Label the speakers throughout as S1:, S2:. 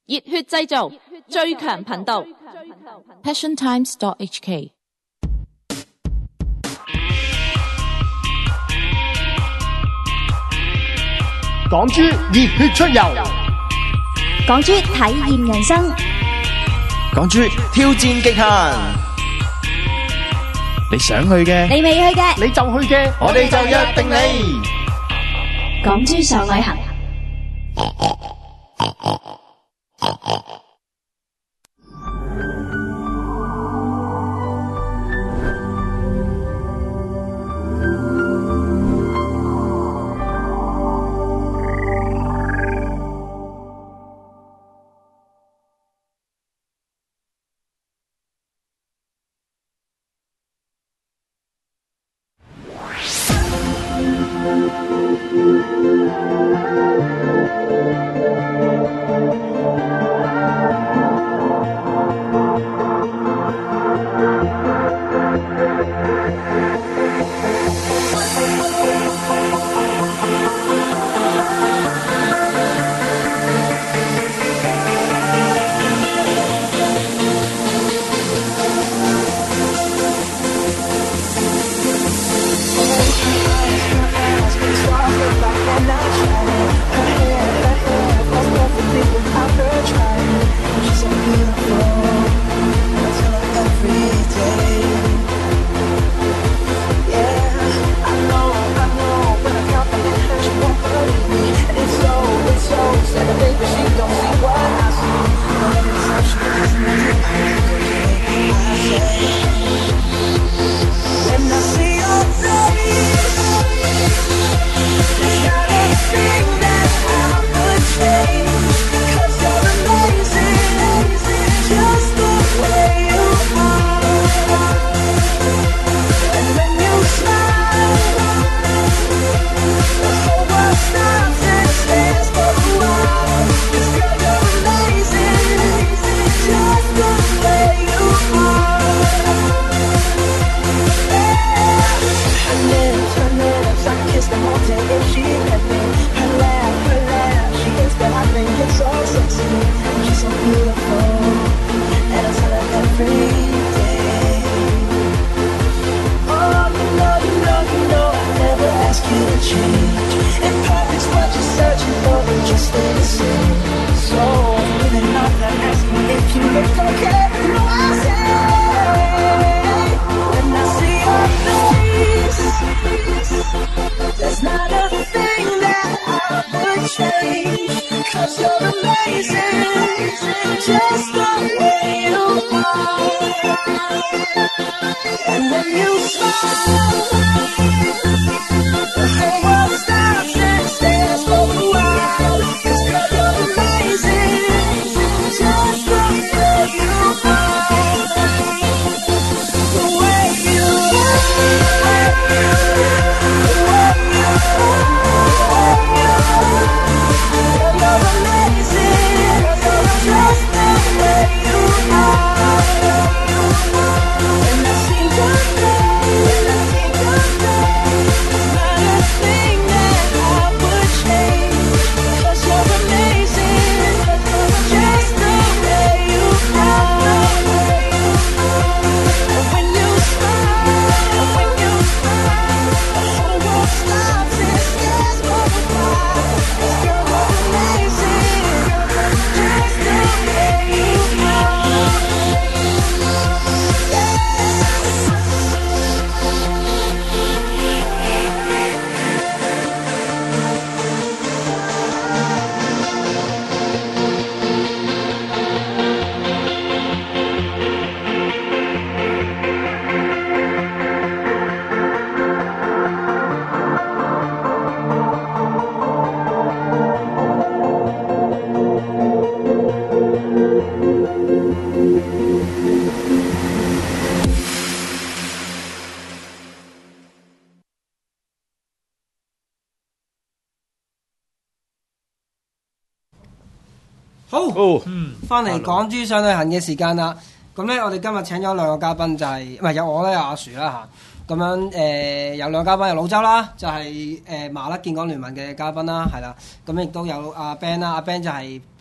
S1: 熱血製造，最強頻道 passiontimes.hk。
S2: 港豬熱血出遊，
S3: 港豬體驗人生，
S4: 港豬挑戰極限。你想去嘅，
S3: 你未去嘅，
S2: 你就去嘅，
S4: 我哋就約定你。
S3: 港豬上旅行。
S5: 好，翻嚟港豬上旅行嘅時間啦。咁咧，我哋今日請咗兩個嘉賓，就係唔係有我咧，有阿樹啦嚇。咁樣有兩個嘉賓，有老周啦，就係麻甩建港聯盟嘅嘉賓啦，係啦。咁亦都有阿 Ben 啦，阿 Ben 就係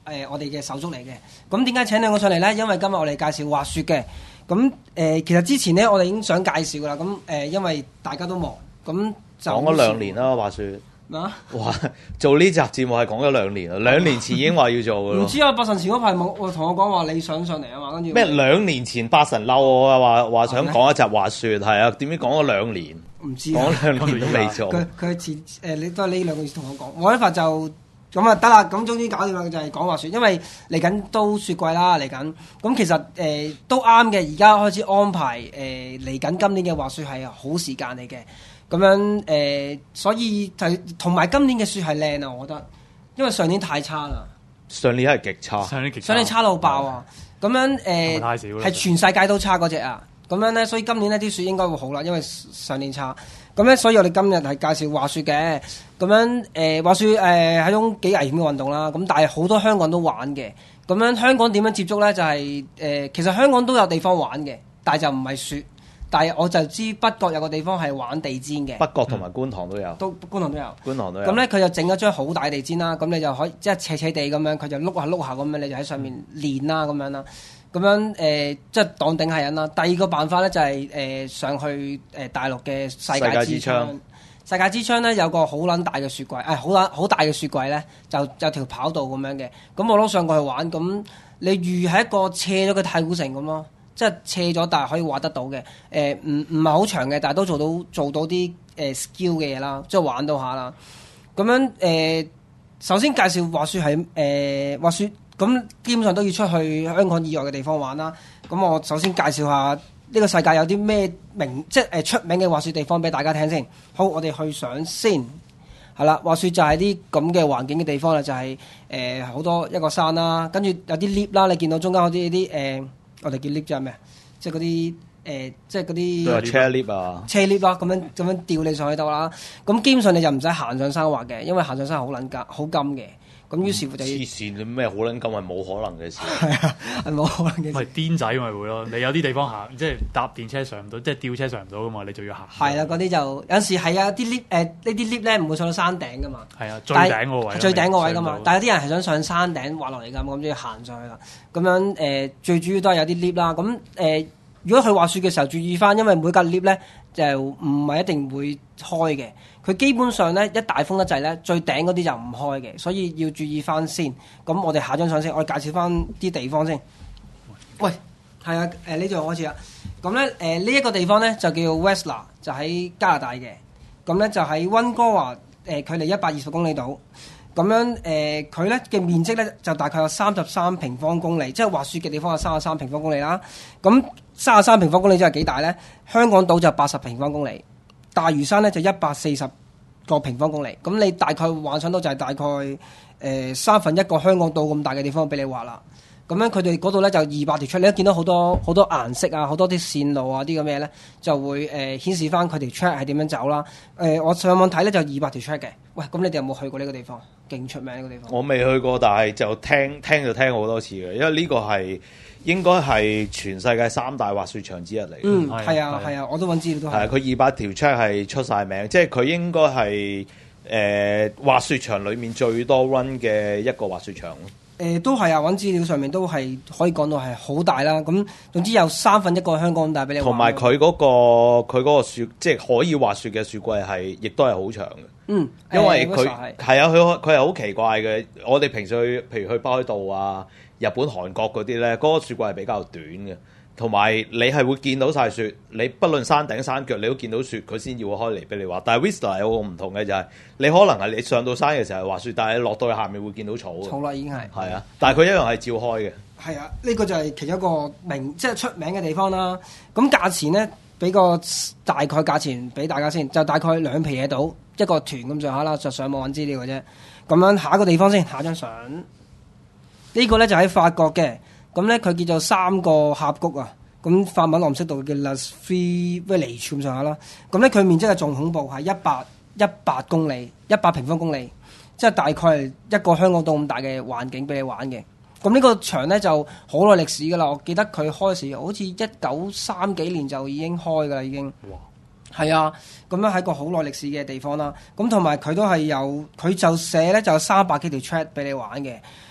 S5: 我哋嘅手足嚟嘅。咁點解請兩個上嚟咧？因為今日我哋介紹滑雪嘅。咁其實之前咧我哋已經想介紹噶啦。咁因為大家都忙，咁就
S6: 講咗2年啦滑雪。
S5: 哇！
S6: 做呢集節目係講咗2年啦，2年前已經話要做嘅咯。
S5: 唔知啊，八神前嗰排我同我講話你想上嚟啊嘛，跟住
S6: 咩2年前八神嬲我啊，話想講一集滑雪，係啊，點知講咗2年？
S5: 唔知
S6: 講2年都未做。
S5: 佢遲你都係呢2個月同我講，我呢發就咁啊得啦，咁終於搞掂啦，就係講滑雪，因為嚟緊都雪季啦，嚟緊咁其實都啱嘅，而家開始安排嚟緊今年嘅滑雪係好時間嚟嘅。咁樣所以就同埋今年嘅雪係靚啊，我覺得，因為上年太差啦。
S6: 上年係極差，
S5: 上年差到爆啊！咁樣係全世界都差嗰隻啊！咁樣咧，所以今年呢啲雪應該會好啦，因為上年差。咁咧，所以我哋今日係介紹滑雪嘅。咁樣滑雪係一種幾危險嘅運動啦。咁但係好多香港都玩嘅。咁樣香港點樣接觸咧？就係其實香港都有地方玩嘅，但係就唔係雪。但係我就知北角有個地方係玩地氈嘅，
S6: 北角同埋觀塘都有，
S5: 觀塘都有。咁咧佢就整咗張好大地氈啦，咁你就可以即係斜斜地咁樣，佢就碌下碌下咁樣，你就喺上面練啦咁樣啦。咁樣即係當頂下人啦。第二個辦法咧就係上去大陸嘅世界之窗。世界之窗咧有個好撚大嘅雪櫃，好大嘅雪櫃咧就有條跑道咁樣嘅。咁我都上過去玩，咁你預係一個斜咗嘅太古城咁咯。即係斜咗，但係可以滑得到嘅。唔係好長嘅，但係都做到啲skill 嘅嘢啦，即係玩到下啦。咁樣首先介紹滑雪係滑雪，咁基本上都要出去香港以外嘅地方玩啦。咁我首先介紹下呢個世界有啲咩即係出名嘅滑雪地方俾大家聽先。好，我哋去相先。係啦，滑雪就係啲咁嘅環境嘅地方啦，就係好多一個山啦，跟住有啲 lift 啦，你見到中間嗰啲我哋叫 lift 即係咩啊？即係嗰啲即係嗰啲
S6: 車 lift 啊，
S5: 車 lift 啦，咁樣吊你上去度啦。咁基本上你就唔使行上山滑嘅，因為行上山好撚急好金嘅。咁於是乎就要
S6: 黐線，你咩好撚金係冇可能嘅事。
S5: 係啊，係冇可能嘅事。
S7: 咪癲仔咪會咯，你有啲地方行，即係搭電車上唔到，即係吊車上唔到噶嘛，你就要行。
S5: 係啦，嗰啲就有陣時係啊，啲 lift 呢啲 lift 咧唔會上到山頂噶嘛。係啊，
S7: 最頂個位。
S5: 最頂個位噶嘛，但係有啲人係想上山頂滑落嚟㗎，咁就要行上去啦。咁樣最主要都係有啲 lift 啦。咁如果去滑雪嘅時候注意翻，因為每架 lift 咧就唔係一定會開嘅。佢基本上咧一大風得滯咧，最頂嗰啲就唔開嘅，所以要注意翻先。咁我哋下張相先，我哋介紹翻啲地方先。喂，係啊，呢度開始啦。咁咧呢一個地方咧就叫 Whistler， 就喺加拿大嘅。咁咧就喺溫哥華距離120公里度。咁樣佢咧嘅面積咧就大概有33平方公里，即係滑雪嘅地方有33平方公里啦。咁33平方公里即係幾大咧？香港島就80平方公里。大嶼山咧就140個平方公里，咁你大概幻想到就係大概1/3個香港島咁大嘅地方俾你滑啦。咁樣佢哋嗰度咧就200條 track，你都見到好多顏色啊，好多啲線路啊啲咁嘅咧，就會顯示翻佢條 track 係點樣走啦。我上網睇咧就200條 track 嘅。喂，咁你哋有冇去過呢個地方？勁出名呢個地方。
S6: 我未去過，但係就聽就聽好多次嘅，因為呢個係應該係全世界3大滑雪場之一嚟。
S5: 嗯，係啊，係啊，我都揾資料都係。係
S6: 佢200條 track 係出晒名，即係佢應該係滑雪場裡面最多 run 嘅一個滑雪場。
S5: 都係啊，揾資料上面都係可以講到係好大啦。咁總之有1/3個香港咁大俾你玩。
S6: 同埋佢嗰個雪，即係可以滑雪嘅雪櫃係，亦都係好長嘅。
S5: 嗯，
S6: 因為佢係啊，佢係好奇怪嘅。我哋平時譬如去北海道啊、日本、韓國嗰啲咧，嗰個雪櫃係比較短嘅。同埋你係會見到晒雪，你不論山頂山腳你都見到雪，佢先要開嚟俾你滑。但係 Whistler 有個唔同嘅就係，你可能係你上到山嘅時候滑雪，但係落到去下面會見到草。
S5: 草啦已經係。係
S6: 啊，但係佢一樣係照開嘅。
S5: 係啊，呢個就係其中一個即係出名嘅地方啦。咁價錢咧，俾個大概價錢俾大家先，就大概2皮嘢到一個團咁上下啦，就上網揾資料嘅啫。咁樣下一個地方先，下張相。呢個咧就喺法國嘅。咁咧佢叫做3個峽谷啊，咁法文我唔識讀，叫 Les Three Village 咁上下啦。咁咧佢面積係仲恐怖，係100公里，100平方公里，即係大概係一個香港島咁大嘅環境俾你玩嘅。咁呢個場咧就好耐歷史噶啦，我記得佢開時好似1930幾年就已經開噶啦，已經。哇！係啊，咁樣係個好耐歷史嘅地方啦。咁同埋佢都係有，佢就寫咧就有300幾條 track 俾你玩嘅。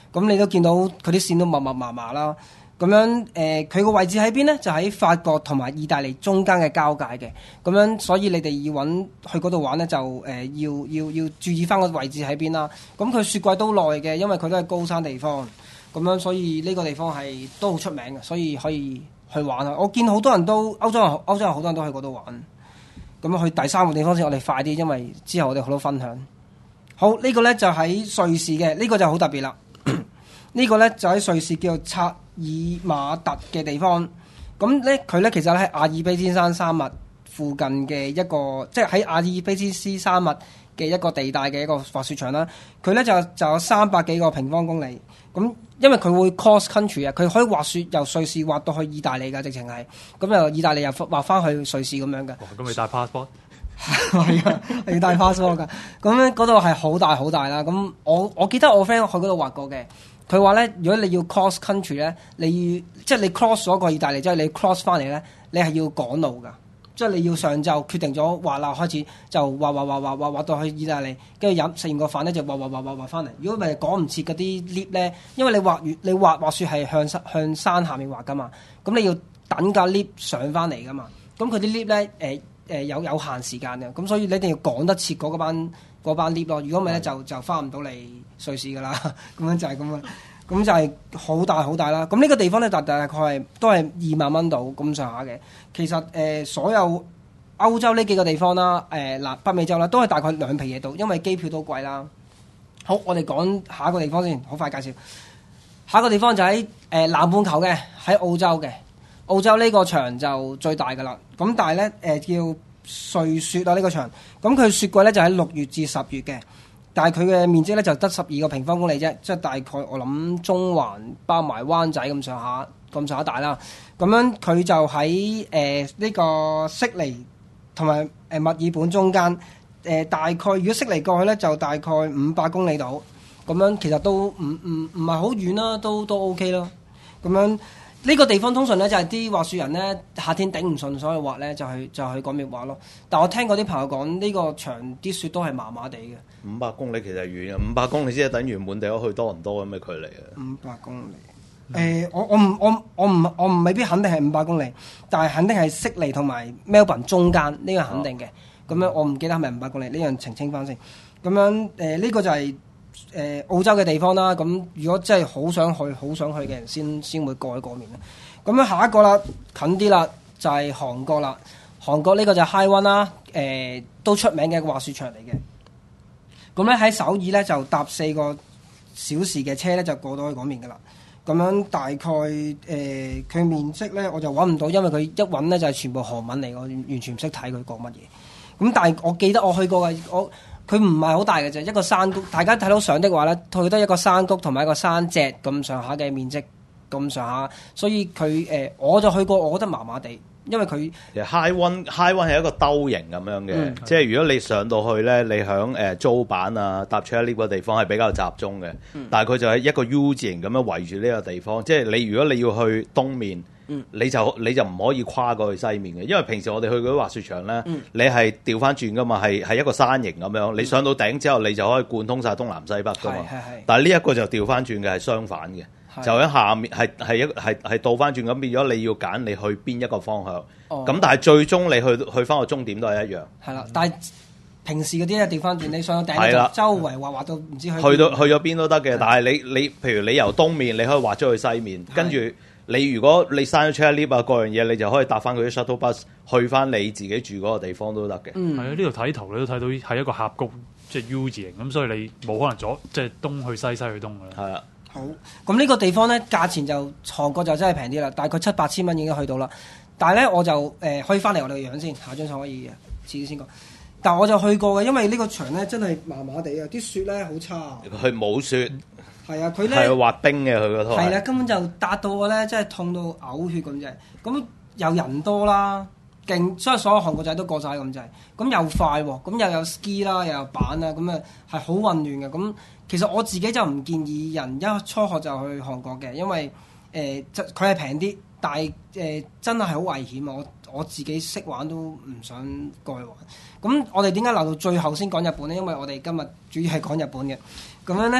S5: 咁你都見到佢啲線都密密麻麻啦。咁樣佢個位置喺邊呢？就喺法國同埋意大利中間嘅交界嘅。咁樣所以你哋要去嗰度玩呢，就要注意翻個位置喺邊啦。咁佢雪櫃都耐嘅，因為佢都係高山地方。咁樣所以呢個地方係都好出名嘅，所以可以去玩啊！我見好多人都歐洲人好多人都去嗰度玩。咁去第3個地方先，我哋快啲，因為之後我哋好多分享。好，呢個呢就喺瑞士嘅，呢個就好特別啦。呢個呢就喺瑞士叫做察爾馬特嘅地方。咁呢佢呢其實喺阿爾卑斯山山脈附近嘅一個，即係喺阿爾卑斯山脈嘅一個地帶嘅一個滑雪場啦。佢呢就有300幾個平方公里。咁因為佢會 cross country 啊，佢可以滑雪由瑞士滑到去意大利㗎，直情係。咁由意大利又滑翻去瑞士咁樣嘅。
S7: 咁你帶 passport？
S5: 係啊，要帶 passport 㗎。咁咧嗰度係好大好大啦。咁我記得我 friend 去嗰度滑過嘅。佢話咧，如果你要 cross country 咧，即係你 cross 咗個意大利，即係你 cross 翻嚟咧，你係要趕路㗎。即係你要上晝決定咗滑啦，開始就滑到去意大利，跟住食完個飯咧就滑翻嚟。如果唔係趕唔切嗰啲 lift 咧，因為你滑雪係向山下面滑㗎嘛，咁你要等架 lift 上翻嚟㗎嘛。咁佢啲 lift 咧有限時間嘅，咁所以你一定要趕得切嗰班 lift 咯。如果唔係咧就翻唔到嚟瑞士㗎啦。咁樣就係咁啊。咁就係好大好大啦。咁呢個地方咧大概都係2萬蚊度咁上下嘅。其實所有歐洲呢幾個地方啦，北美洲啦，都係大概2皮嘢度，因為機票都貴啦。好，我哋講下一個地方先，好快介紹。下一個地方就喺南半球嘅，喺澳洲嘅。澳洲呢個場就最大㗎啦。咁但係咧叫瑞雪啊呢個場，咁佢雪季咧就喺6月至10月嘅。但係佢嘅面積咧就得12個平方公里啫，即係大概我諗中環包埋灣仔咁上下大啦。咁樣佢就喺呢個悉尼同埋墨爾本中間，大概如果悉尼過去咧就大概500公里度。咁樣其實都唔係好遠啦，都 OK 咯。咁樣呢個地方通常咧就係啲滑雪人咧夏天頂唔順，所以滑咧就去嗰邊滑咯。但我聽過啲朋友講呢個場啲雪都係麻麻地嘅。
S6: 500公里其實遠啊，500公里先係等於滿地去多倫多咁嘅距離啊。
S5: 500公里，我唔未必肯定係500公里，但係肯定係悉尼同埋 Melbourne 中間呢個肯定嘅。咁樣我唔記得係咪500公里，呢樣澄清翻先。咁樣呢個就係澳洲嘅地方啦。咁如果真係好想去嘅人先會過去嗰邊啦。咁樣下一個啦，近啲啦，就係韓國啦。韓國呢個就係 High One 啦，都出名嘅一個滑雪場嚟嘅。咁咧喺首爾咧就搭4個小時嘅車咧就過到去嗰邊噶啦。咁樣大概佢面積咧我就揾唔到，因為佢一揾咧就係全部韓文嚟，我完全唔識睇佢講乜嘢。咁但係我記得我去過嘅，佢唔係好大嘅啫，一個山谷。大家睇到相的話咧，佢得一個山谷同埋一個山脊咁上下嘅面積咁上下，所以佢我就去過，我覺得麻麻地。因為佢
S6: 其實 High One 係一個兜形咁樣嘅，即係如果你上到去咧，你響租板啊搭車呢個地方係比較集中嘅，但係佢就係一個 U 字形咁樣圍住呢個地方，即係你如果你要去東面，你就唔可以跨過去西面嘅，因為平時我哋去嗰啲滑雪場咧，你係調翻轉噶嘛，係一個山形咁樣，你上到頂之後你就可以貫通晒東南西北噶嘛，但係呢一個就調翻轉嘅係相反嘅。就喺下面係倒翻轉咁，變咗你要揀你去邊一個方向。咁但係最終你去翻個終點都係一樣。係啦，但係平時嗰啲咧調翻轉，你上到頂就周圍滑到唔知去咗邊都得嘅。但係你譬如你由東面你可以滑咗去西面，跟住你如果你閂咗 chair lift 啊各樣嘢，你就可以搭翻佢啲 shuttle bus 去翻你自己住嗰個地方都得嘅。
S7: 係啊，呢度睇圖你都睇到係一個峽谷，即係 U 字形咁，所以你冇可能即係東去西，西去東㗎啦。係啊。
S5: 好，咁呢個地方咧價錢就韓國就真係平啲啦，大概700-8千蚊已經去到啦。但係咧我就可以翻嚟我哋嘅樣先，下張相可以遲啲先講。但係我就去過嘅，因為呢個場咧真係麻麻地啊，啲雪咧好差。佢
S6: 冇雪。
S5: 係啊，佢咧
S6: 係滑冰嘅佢嗰套。
S5: 係啦，根本就搭到我咧，真係痛到嘔血咁滯。咁又人多啦，勁，所以所有韓國仔都過晒咁滯。咁又快喎，咁又有 ski 啦，又有板啦，咁啊係好混亂嘅。咁其實我自己就唔建議人一初學就去韓國嘅，因為佢係平啲，但係真係好危險啊！我自己識玩都唔想過去玩。咁我哋點解留到最後先講日本呢？因為我哋今日主要係講日本嘅。咁樣呢，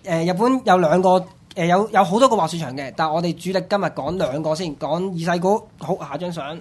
S5: 日本有兩個有好多個滑雪場嘅，但係我哋主力今日講兩個先，講二世古。好，下張相。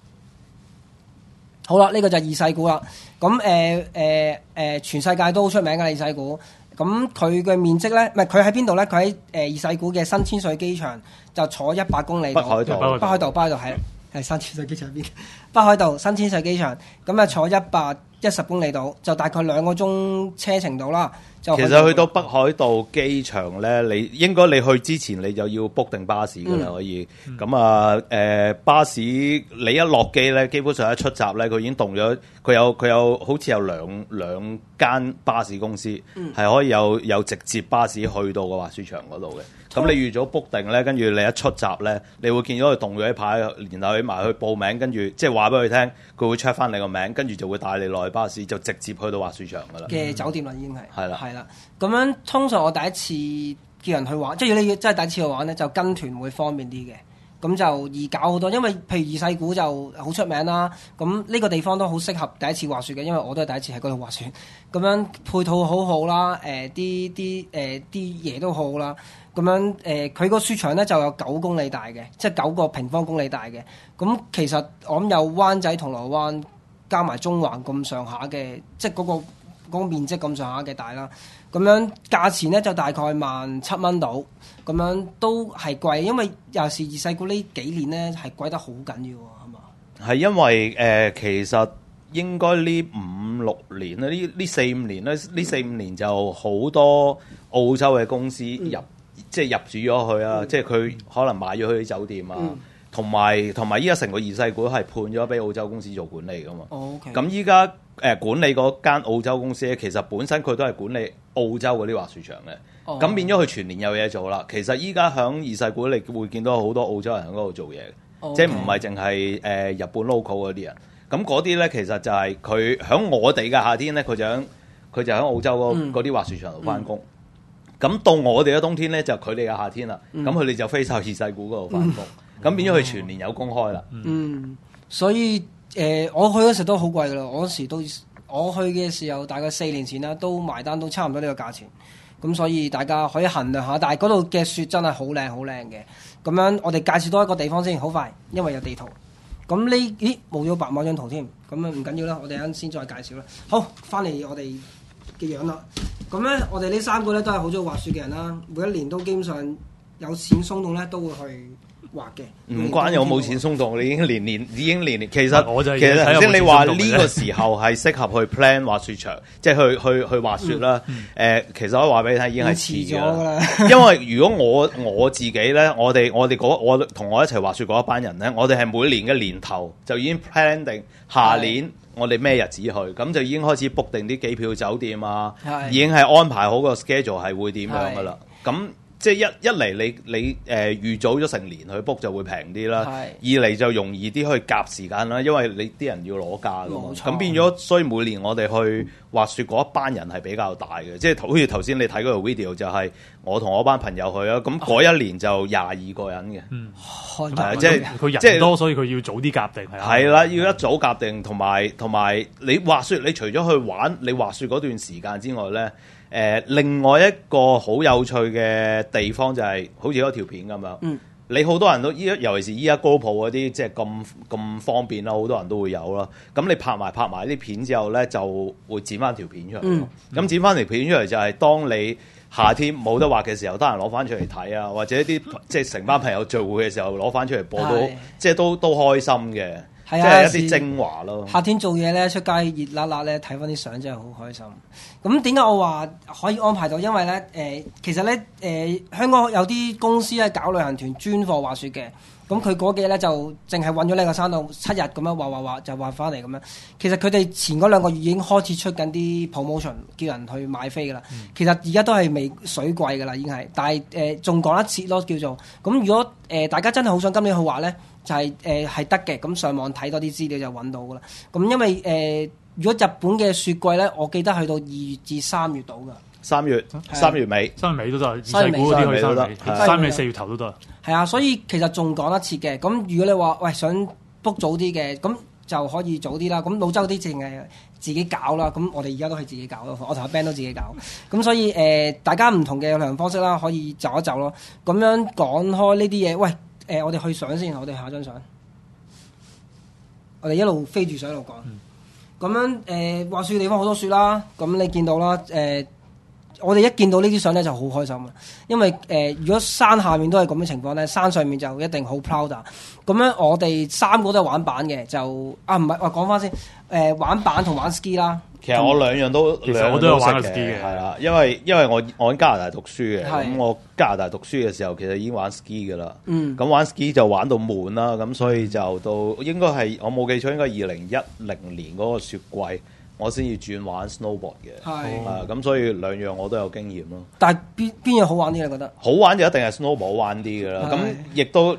S5: 好啦，呢個就係二世古啦。咁全世界都好出名嘅二世古。咁佢嘅面積咧，唔係佢喺邊度咧？佢喺二世古嘅新千歲機場，就坐100公里度。
S6: 北海道
S5: 係新千歲機場邊？北海道新千歲機場，咁啊坐110公里度，就大概2個鐘車程度啦。就
S6: 其實去到北海道機場咧，你去之前你就要 book 定巴士㗎啦，可以。咁巴士你一落機咧，基本上一出閘咧，佢已經動咗。佢有好似有兩間巴士公司係可以有直接巴士去到個滑雪場嗰度嘅。咁你預早 book 定咧，跟住你一出閘咧，你會見到佢動咗啲牌，然後你埋去報名，跟住即係話俾佢聽，佢會 check 翻你個名，跟住就會帶你落去巴士，就直接去到滑雪場㗎啦。
S5: 嘅酒店啦，已經係。
S6: 係啦。
S5: 咁樣通常我第一次叫人去玩，即係如果你真係第一次去玩咧，就跟團會方便啲嘅。咁就易搞好多，因為譬如二世古就好出名啦。咁呢個地方都好適合第一次滑雪嘅，因為我都係第一次喺嗰度滑雪。咁樣配套好好啦，啲嘢都好好啦。咁樣佢個雪場咧就有9公里大嘅，即係9個平方公里大嘅。咁其實我諗有灣仔、銅鑼灣加埋中環咁上下嘅，即係嗰個面積咁上下嘅大啦。咁樣價錢咧就大概17,000到，咁樣都係貴，因為尤其是二世古呢幾年咧係貴得好緊要喎，係嘛？係
S6: 因為其實應該呢5-6年啦，呢4-5年咧，呢4-5年就好多澳洲嘅公司即係入主咗佢啊，即係佢可能買咗佢啲酒店啊。同埋依家成個二世古係判咗俾澳洲公司做管理噶嘛。咁依家管理嗰間澳洲公司咧，其實本身佢都係管理澳洲嗰啲滑雪場嘅。咁變咗佢全年有嘢做啦。其實依家響二世古你會見到好多澳洲人喺嗰度做嘢嘅，即係唔係淨係日本 local 嗰啲人。咁嗰啲咧其實就係佢響我哋嘅夏天咧，佢就喺澳洲嗰啲滑雪場度翻工。咁到我哋嘅冬天咧，就佢哋嘅夏天啦。咁佢哋就飛晒二世古嗰度翻工。咁變咗佢全年有公開啦。
S5: 所以我去嗰時都好貴噶啦。我去嘅時候大概4年前啦，都埋單都差唔多呢個價錢。咁所以大家可以衡量下，但係嗰度嘅雪真係好靚好靚嘅。咁樣我哋介紹多一個地方先，好快，因為有地圖。咁冇咗白馬張圖添，咁啊唔緊要啦，我哋啱先再介紹啦。好，翻嚟我哋嘅樣啦。咁咧，我哋呢3個咧都係好中意滑雪嘅人啦，每一年都基本上有錢鬆動咧都會去滑嘅。
S6: 唔關有冇錢鬆動，你已經年年。其實
S7: 我就
S6: 其實頭先你話呢個時候係適合去 plan 滑雪場，即係去滑雪啦。其實我話俾你聽已經係遲咗啦。因為如果我自己咧，我同我一齊滑雪嗰一班人咧，我哋係每年嘅年頭就已經 plan 定下年我哋咩日子去，咁就已經開始 book 定啲機票、酒店啊，已經係安排好個 schedule 係會點樣噶啦。咁即係一嚟你預早咗成年去 book 就會平啲啦，二嚟就容易啲去夾時間啦，因為你啲人要攞假噶嘛。咁變咗，所以每年我哋去滑雪嗰一班人係比較大嘅，即係好似頭先你睇嗰條 video 就係我同我班朋友去啊，咁嗰一年就22個人嘅。
S7: 即係佢人多，所以佢要早啲夾定
S6: 係啦，要一早夾定，同埋你滑雪，你除咗去玩你滑雪嗰段時間之外咧。另外一個好有趣嘅地方就係、好似嗰條片咁樣，你好多人都尤其是依家 GoPro 嗰啲即係咁方便啦，好多人都會有啦。咁你拍埋啲片之後咧，就會剪翻條片出嚟。咁剪翻條片出嚟就係當你夏天冇得滑嘅時候，得閒攞翻出嚟睇啊，或者啲即係成班朋友聚會嘅時候攞翻出嚟播到，即係都開心嘅。即係一啲精華咯。夏
S5: 天做嘢咧，出街熱辣辣咧，睇翻啲相真係好開心。咁點解我話可以安排到？因為咧其實咧香港有啲公司咧搞旅行團專貨滑雪嘅。咁佢嗰幾日咧就淨係揾咗呢個山度7日咁樣滑就滑翻嚟咁樣。其實佢哋前嗰2個月已經開始出緊啲 promotion， 叫人去買飛噶啦。其實而家都係未水貴噶啦，已經係。但係仲講得切咯，叫做。咁如果大家真係好想今年去滑咧，就係得嘅。咁上網睇多啲資料就揾到噶啦。咁因為如果日本嘅雪季咧，我記得去到2月至3月到噶。
S6: 3月尾
S7: 都得，二世古嗰啲去3月，3月4月頭都得。
S5: 係啊，所以其實仲講得切嘅。咁如果你話喂想 book 早啲嘅，咁就可以早啲啦。咁澳洲啲淨係自己搞啦，咁我哋而家都係自己搞咯。我同阿 Ben 都自己搞，咁所以大家唔同嘅旅行方式啦，可以走一走咯。咁樣講開呢啲嘢，喂我哋去相先，我哋下張相，我哋一路飛住相一路講。咁樣滑雪嘅地方好多雪啦，咁你見到啦，我哋一見到呢啲相咧就好開心啊，因為如果山下面都係咁嘅情況咧，山上面就一定好 proud。咁樣我哋三個都係玩板嘅，就唔係講翻先，玩板同玩 ski 啦。
S6: 其實我兩樣都
S7: 其實我都有玩過
S6: 識
S7: ski 嘅，
S6: 係啦，因為我喺加拿大讀書嘅，
S5: 係
S6: 咁我加拿大讀書嘅時候其實已經玩 ski 㗎啦。
S5: 嗯，
S6: 咁玩 ski 就玩到悶啦，咁所以就到應該係我冇記錯，應該2010年嗰個雪季，我先至轉玩 snowboard 嘅。
S5: 係
S6: 咁所以兩樣我都有經驗咯。
S5: 但係邊樣好玩啲？你覺得？
S6: 好玩就一定係 snowboard 好玩啲㗎啦。
S5: 係
S6: 咁亦都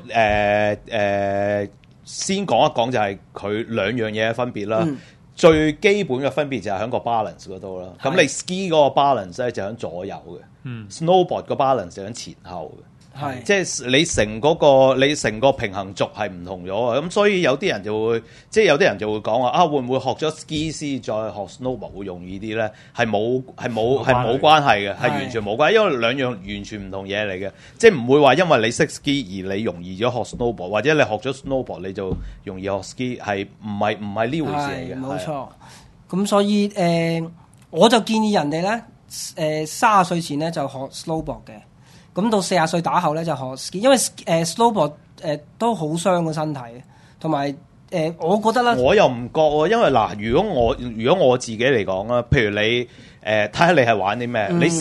S6: 先講一講就係佢兩樣嘢嘅分別啦。最基本嘅分別就係喺個 balance 嗰度啦。咁你 ski 嗰個 balance 咧就喺左右嘅，snowboard 個 balance 就喺前後嘅。
S5: 係
S6: 即係你成個平衡軸係唔同咗啊！咁所以有啲人就會講話會唔會學咗 ski 先再學 snowboard 會容易啲咧？係冇關係嘅，係完全冇關係，因為兩樣完全唔同嘢嚟嘅，即係唔會話因為你識 ski 而你容易咗學 snowboard，或者你學咗 snowboard 你就容易學 ski，係唔係呢回事嚟嘅？
S5: 冇錯。咁所以我就建議人哋咧30歲前咧就學 snowboard 嘅。咁到40歲打後咧就學 ski， 因為snowboard 都好傷個身體，同埋我覺得咧，
S6: 我又唔覺喎，因為嗱，如果我自己嚟講啦，譬如你睇下你係玩啲咩，你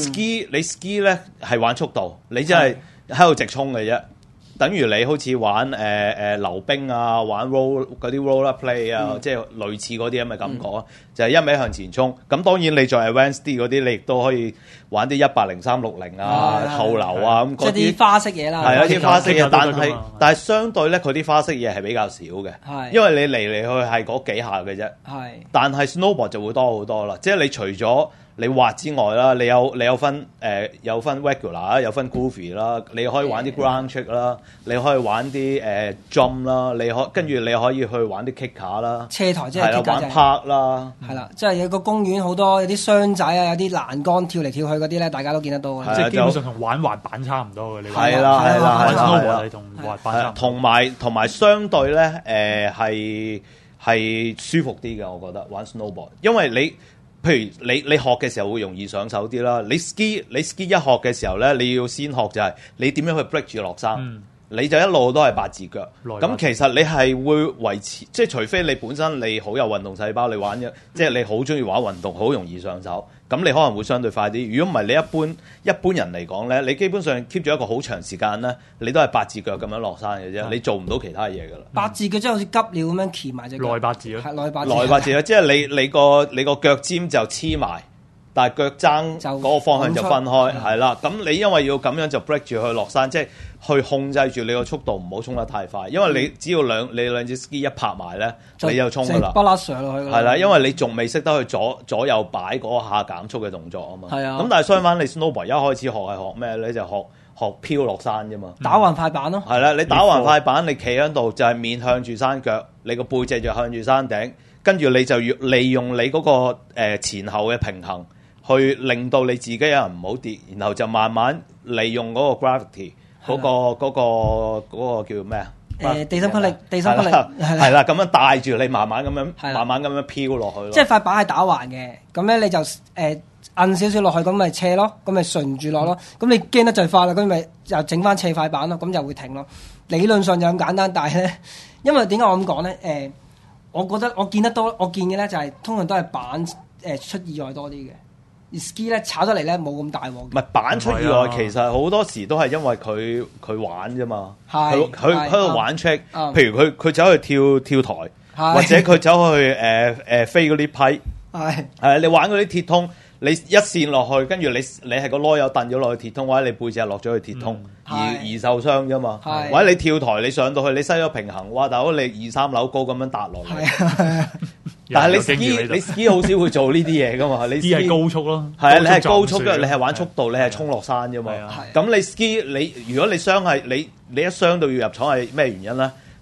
S6: ski 咧係玩速度，你真係喺度直衝嘅啫。等於你好似玩溜冰啊，玩嗰啲 roller play 啊，即係類似嗰啲咁嘅感覺啊，就係一味向前衝。咁當然你再 advanced 啲嗰啲，你亦都可以玩啲180、360啊、後流啊咁嗰啲。
S5: 即係啲花式嘢啦。
S6: 係啊，啲花式嘢，但係相對咧，佢啲花式嘢係比較少嘅。係，因為你嚟嚟去係嗰幾下嘅啫。係。但係 snowboard 就會多好多啦，即係你除咗你滑之外啦，你有分regular 啦，有分 goofy 啦，你可以玩啲 ground trick 啦，你可以玩啲jump 啦，跟住你可以去玩啲 kicker 啦，
S5: 車台即係 kicker
S6: 玩 park 啦，
S5: 係啦，即係有個公園好多有啲箱仔啊，有啲欄杆跳嚟跳去嗰啲咧，大家都見得到嘅，
S7: 即係基本上同玩滑板差唔多嘅。你
S6: 係啦，
S7: 同滑板差唔
S6: 多。同埋相對咧係舒服啲嘅，我覺得玩 snowboard， 因為譬如你學嘅時候會容易上手啲啦。你 ski 一學嘅時候咧，你要先學就係你點樣去 break 住落山，你就一路都係八字腳。咁其實你係會維持，即係除非你本身你好有運動細胞，你玩即係你好中意玩運動，好容易上手。咁你可能會相對快啲。如果唔係，你一般人嚟講咧，你基本上 keep 咗一個好長時間咧，你都係八字腳咁樣落山嘅啫，你做唔到其他嘢噶啦。
S5: 八字腳即係好似急尿咁樣鉗埋隻腳。
S7: 內八字咯，
S5: 係內八字。
S6: 內八字啦，即係你個腳尖就黐埋，但係腳踭嗰個方向就分開，係啦。咁你因為要咁樣就 break 住去落山，即係去控制住你個速度，唔好衝得太快。因為你只要你兩隻 ski 一拍埋咧，你就衝噶啦，
S5: 不甩上落去。
S6: 係啦，因為你仲未識得去左右擺嗰下減速嘅動作啊嘛。
S5: 係啊。
S6: 咁但係相反，你 snowboard 一開始學係學咩咧？就學飄落山啫嘛。打
S5: 橫快板咯。
S6: 係啦，你打橫快板，你企喺度就係面向住山腳，你個背脊就向住山頂，跟住你就要利用你嗰個前後嘅平衡，去令到你自己有人唔好跌，然後就慢慢利用嗰個 gravity 嗰個叫咩啊？
S5: 地心吸力
S6: 係啦，咁樣帶住你慢慢咁樣飄落去咯。
S5: 即係塊板係打橫嘅，咁咧你就摁少少落去，咁咪斜咯，咁咪順住落咯。咁你驚得最快啦，咁咪又整翻斜塊板咯，咁就會停咯。理論上就咁簡單，但係咧，因為點解我咁講咧？我覺得我見嘅咧就係通常都係板出意外多啲嘅。ski 咧炒得嚟咧冇咁大鑊。唔
S6: 係板出意外，其實好多時都係因為佢玩啫嘛。佢喺度玩 trick，譬如佢走去跳台，或者佢走去飛嗰啲批。係你玩嗰啲鐵通，你一線落去，跟住你係個籮柚蹬咗落去鐵通，或者你背脊落咗去鐵通，而受傷啫嘛。或者你跳台，你上到去你失咗平衡，哇！大佬你2、3樓高咁樣搭落嚟。但係你 ski 好少會做呢啲嘢噶嘛？你 ski
S7: 係高速咯，
S6: 係啊，你係高速嘅，你係玩速度，你係衝落山啫嘛。咁你 ski 如果你傷係你一傷到要入廠係咩原因咧？就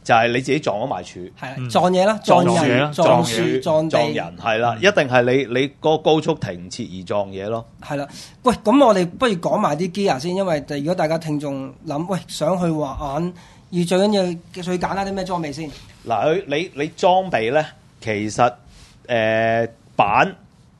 S6: 就係你自己撞咗埋柱。
S5: 係啦，撞嘢啦，撞人、撞樹、撞地、
S6: 撞人，係啦，一定係你嗰個高速停設而撞嘢咯。
S5: 係啦，喂，咁我哋不如講埋啲 gear 先，因為如果大家聽眾諗，喂，想去滑眼，要最緊要最簡單啲咩裝備先？
S6: 嗱，你裝備咧，其實板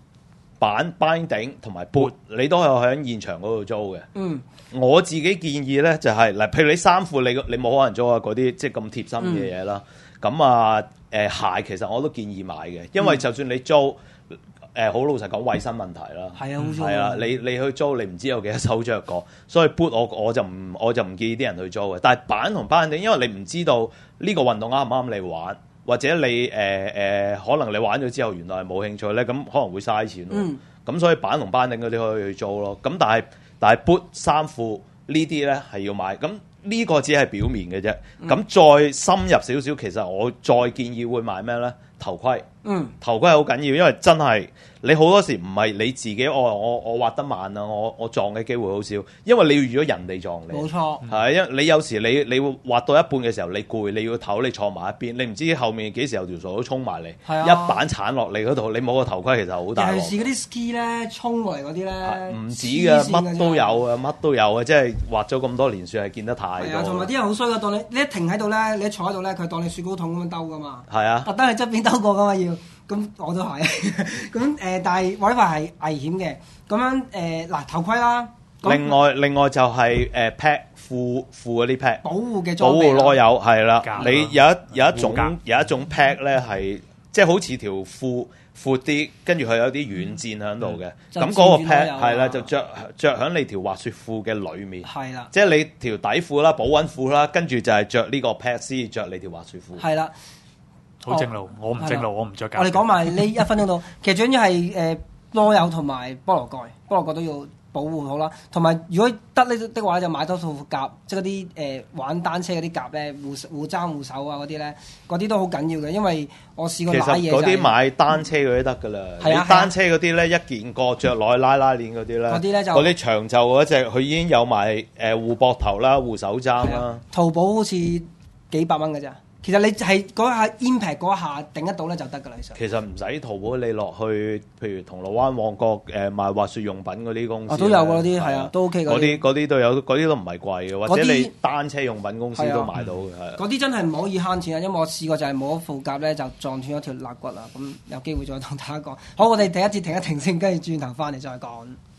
S6: binding 同埋 boot 你都係喺現場嗰度租嘅。我自己建議咧就係、嗱，譬如你衫褲你冇可能租啊嗰啲即係咁貼心嘅嘢啦。咁鞋其實我都建議買嘅，因為就算你租好老實講，衞生問題啦。係啊，係啊，你去租你唔知有幾多手着過，所以 boot 我就唔建議啲人去租嘅。但係板同 binding，因為你唔知道呢個運動啱唔啱你玩。或者你可能你玩咗之後原來係冇興趣咧，咁可能會嘥錢咯。咁所以板同班頂嗰啲可以去租咯。咁但係 boot 衫褲呢啲咧係要買。咁呢個只係表面嘅啫。咁再深入少少，其實我再建議會買咩咧？頭盔。頭盔好緊要，因為真係你好多時唔係你自己，我滑得慢啊，我撞嘅機會好少，因為你要預咗人哋撞你。冇錯，係因為你有時你會滑到一半嘅時候，你攰，你要唞，你坐埋一邊，你唔知後面幾時有條數都衝埋嚟，一板鏟落你嗰度，你冇個頭盔其實好大鑊。尤其是嗰啲 ski 咧，衝過嚟嗰啲咧，唔止嘅，乜都有啊，乜都有啊，即係滑咗咁多年算係見得太多。係啊，同埋啲人好衰噶，當你一停喺度咧，你一坐喺度咧，佢當你雪糕筒咁樣兜噶嘛。係啊，特登喺側邊兜過噶嘛要。咁我都係，咁但係玩法係危險嘅。咁樣嗱頭盔啦。另外就係pad 褲嗰啲 pad 保護嘅裝備。保護囉柚係啦，你有一種 pad 咧係即係好似條褲闊啲，跟住佢有啲軟墊喺度嘅。咁嗰個 pad 係啦，就着喺你條滑雪褲嘅裡面。係啦，即係你條底褲啦、保溫褲啦，跟住就係着呢個 pad 先着你條滑雪褲。係啦。
S7: 好正路，我唔正路，我唔着膠。
S5: 我哋講埋呢1分鐘到，其實最緊要係囉柚同埋菠蘿蓋都要保護好啦。同埋如果得呢的話，就買多套夾，即係嗰啲玩單車嗰啲夾咧，護踭護手啊嗰啲咧，嗰啲都好緊要嘅。因為我試過買嘢就係嗰啲買單車嗰啲得㗎啦。你單車嗰啲咧一件過着落去拉鏈嗰啲咧，嗰啲咧就嗰啲長袖嗰隻，佢已經有埋護膊頭啦、護手踭啦。淘寶好似幾百蚊㗎咋。其實你係嗰下 impact 嗰下頂得到咧就得㗎啦，其實唔使淘寶，你落去譬如銅鑼灣、旺角賣滑雪用品嗰啲公司都有嗰啲係啊，都 OK 嗰啲都有，嗰啲都唔係貴嘅，或者你單車用品公司都買到嘅。係嗰啲真係唔可以慳錢啊，因為我試過就係冇咗副夾咧，就撞斷咗條肋骨啦。咁有機會再同大家講。好，我哋第一節停一停先，跟住轉頭翻嚟再講。